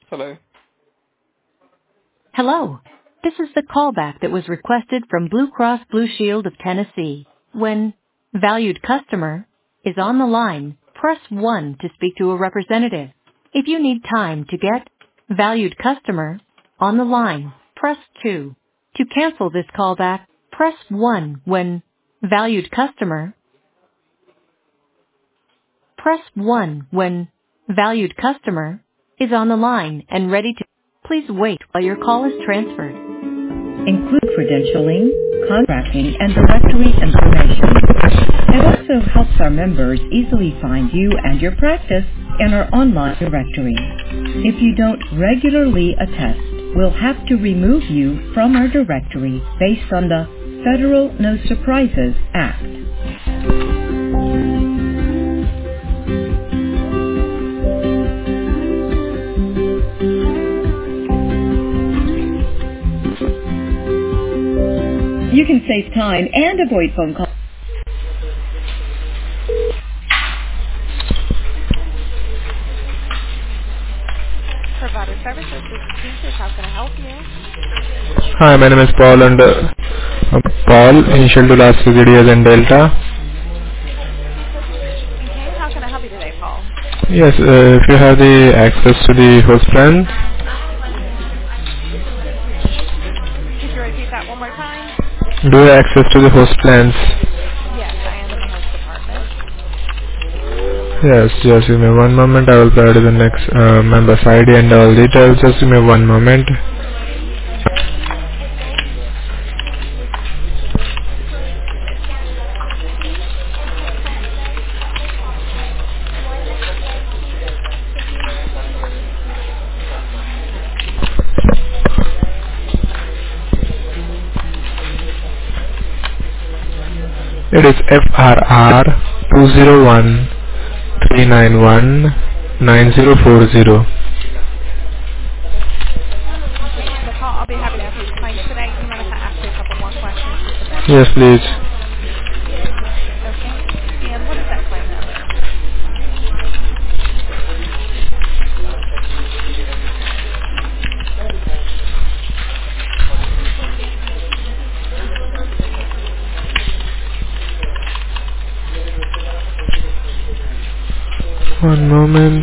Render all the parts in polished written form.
Hello. Hello. This is the callback that was requested from Blue Cross Blue Shield of Tennessee. When valued customer is on the line, press 1 to speak to a representative. If you need time to get valued customer on the line, press 2. To cancel this callback, press 1 when valued customer. Press 1 when valued customer is on the line and ready to. Please wait while your call is transferred. Include credentialing, contracting, and directory information. It also helps our members easily find you and your practice in our online directory. If you don't regularly attest, we'll have to remove you from our directory based on the Federal No Surprises Act. You can save time and avoid phone calls. Provider Services, this is Peaches. How can I help you? Hi, my name is Paul and Paul, initial to last digit as in Delta. Okay, how can I help you today, Paul? Yes, if you have the access to the host plan. Could you repeat that one more time? Do you have access to the host plans? Yes, I am in the host department. Yes, just give me one moment. I will provide you the next member's ID and all details. Just give me one moment. It is FRR 201 391 9040. Okay, so Paul, I'll be happy to answer your claims today. Do you mind if I ask you a couple more questions just to verify Yes, your please. information? Okay, and what is that claim number? One moment.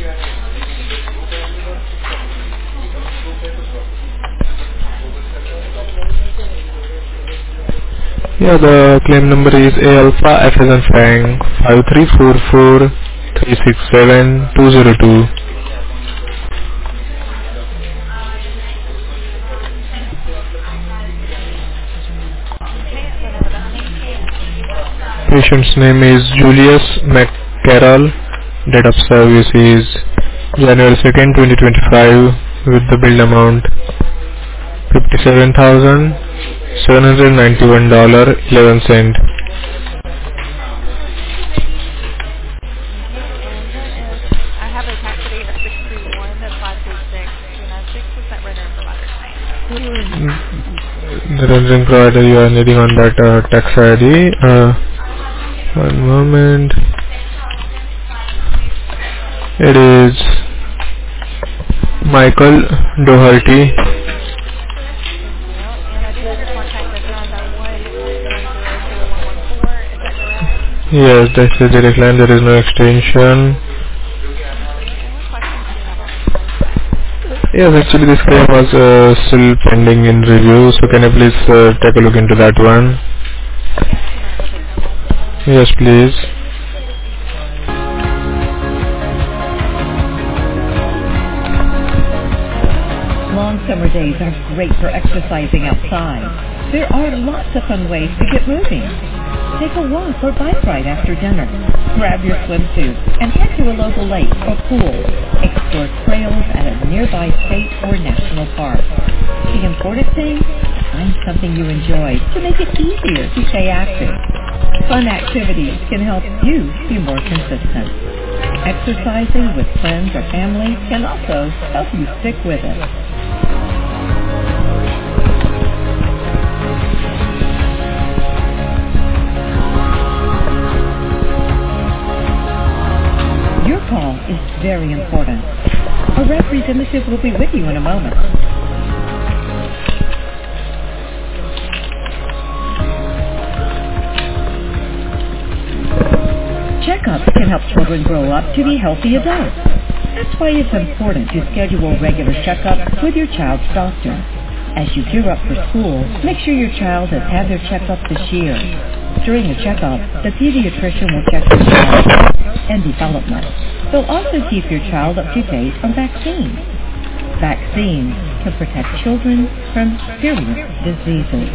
Yeah, the claim number is A Alpha F as in Frank 5344 367 202. Okay, and the name of that patient. Patient's name is Julius McCarroll. Date of service is January 2nd, 2025 with the bill amount $57,791.11. Okay, and then is, I have a tax date of 6/31 of 536/296. What's that renter and provider's name? The rendering provider you are needing on that tax ID. One moment. It is Michael Doherty. Thank you. And I do have your contact as 991-100-0114. Is that correct? Yes, that's the direct line. There is no extension. Thank you. And what questions do you have on this claim today? Yes, actually this claim was still pending in review. So can you please take a look into that one? Yes. Do you mind if I place you on hold for a moment? Yes, please. Long summer days are great for exercising outside. There are lots of fun ways to get moving. Take a walk or bike ride after dinner. Grab your swimsuit and head to a local lake or pool. Explore trails at a nearby state or national park. The important thing? Find something you enjoy to make it easier to stay active. Fun activities can help you be more consistent. Exercising with friends or family can also help you stick with it. Your call is very important. A representative will be with you in a moment. Checkups can help children grow up to be healthy adults. That's why it's important to schedule regular checkups with your child's doctor. As you gear up for school, make sure your child has had their checkup this year. During the checkup, the pediatrician will check your child's health and development. They'll also keep your child up to date on vaccines. Vaccines can protect children from serious diseases.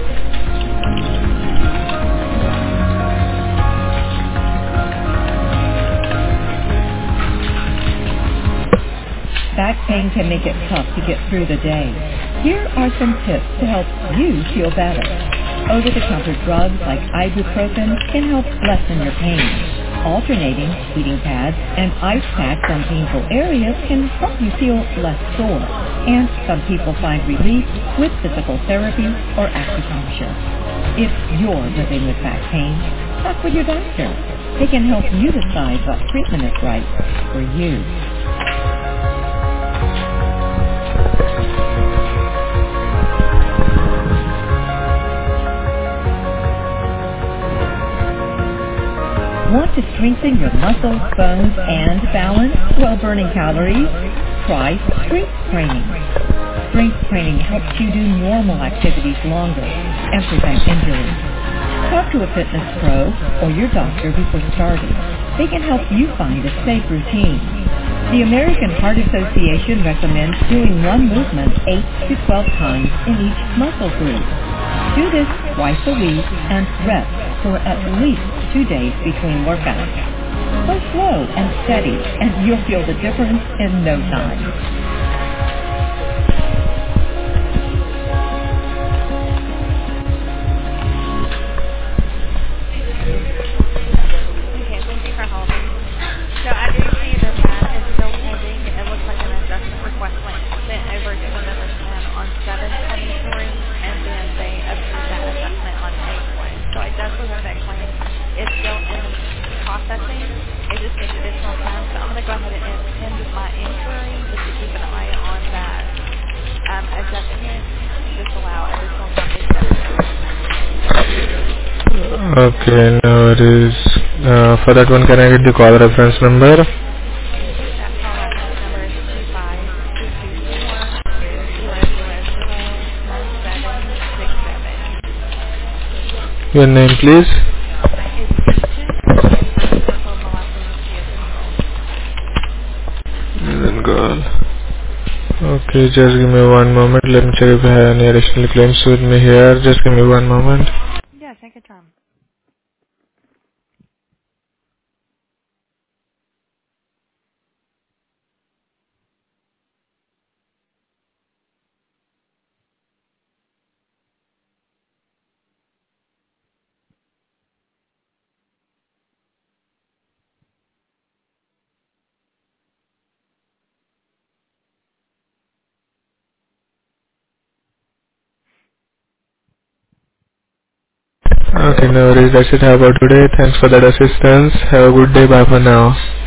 Back pain can make it tough to get through the day. Here are some tips to help you feel better. Over-the-counter drugs like ibuprofen can help lessen your pain. Alternating heating pads and ice packs on painful areas can help you feel less sore. And some people find relief with physical therapy or acupuncture. If you're living with back pain, talk with your doctor. They can help you decide what treatment is right for you. Want to strengthen your muscles, bones, and balance while burning calories? Try strength training. Strength training helps you do normal activities longer and prevent injuries. Talk to a fitness pro or your doctor before starting. They can help you find a safe routine. The American Heart Association recommends doing one movement 8 to 12 times in each muscle group. Do this twice a week and rest for at least 2 days between workouts. Go slow and steady, and you'll feel the difference in no time. Okay, now it is, for that one, can I get the call reference number? Your name, please. Then girl. Okay, just give me one moment. Let me check if I have any additional claims with me here. Just give me one moment. Yeah, take your time. Okay, no worries. That's it. How about today? Thanks for that assistance. Have a good day. Bye for now.